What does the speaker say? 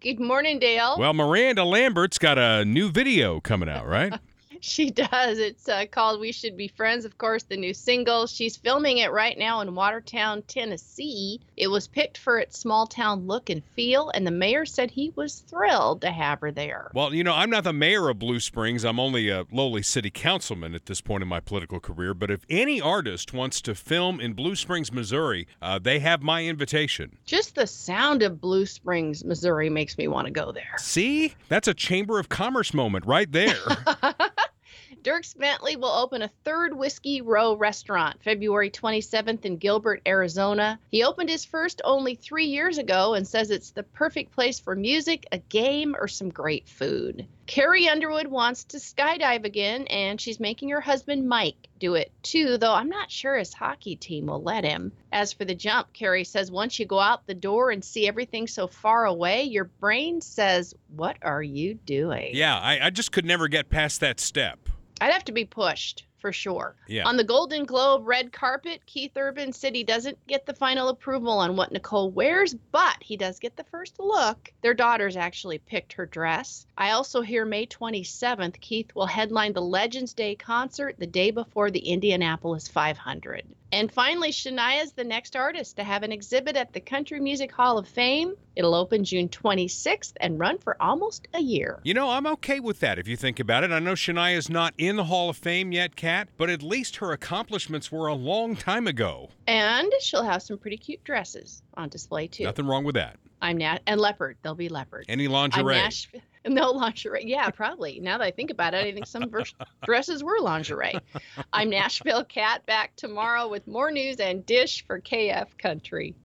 Good morning, Dale. Well, Miranda Lambert's got a new video coming out, right? She does. It's called We Should Be Friends, of course, the new single. She's filming it right now in Watertown, Tennessee. It was picked for its small town look and feel, and the mayor said he was thrilled to have her there. Well, I'm not the mayor of Blue Springs. I'm only a lowly city councilman at this point in my political career. But if any artist wants to film in Blue Springs, Missouri, they have my invitation. Just the sound of Blue Springs, Missouri makes me want to go there. See? That's a Chamber of Commerce moment right there. Dierks Bentley will open a third Whiskey Row restaurant February 27th in Gilbert, Arizona. He opened his first only 3 years ago and says it's the perfect place for music, a game, or some great food. Carrie Underwood wants to skydive again, and she's making her husband Mike do it too, though I'm not sure his hockey team will let him. As for the jump, Carrie says once you go out the door and see everything so far away, your brain says, "What are you doing?" Yeah, I just could never get past that step. I'd have to be pushed, for sure. Yeah. On the Golden Globe red carpet, Keith Urban said he doesn't get the final approval on what Nicole wears, but he does get the first look. Their daughters actually picked her dress. I also hear May 27th, Keith will headline the Legends Day concert the day before the Indianapolis 500. And finally, Shania's the next artist to have an exhibit at the Country Music Hall of Fame. It'll open June 26th and run for almost a year. I'm okay with that if you think about it. I know Shania's not in the Hall of Fame yet, Kat, but at least her accomplishments were a long time ago. And she'll have some pretty cute dresses on display, too. Nothing wrong with that. And leopard. They'll be leopard. Any lingerie? No lingerie. Yeah, probably. Now that I think about it, I think some dresses were lingerie. I'm Nashville Cat, back tomorrow with more news and dish for KF Country.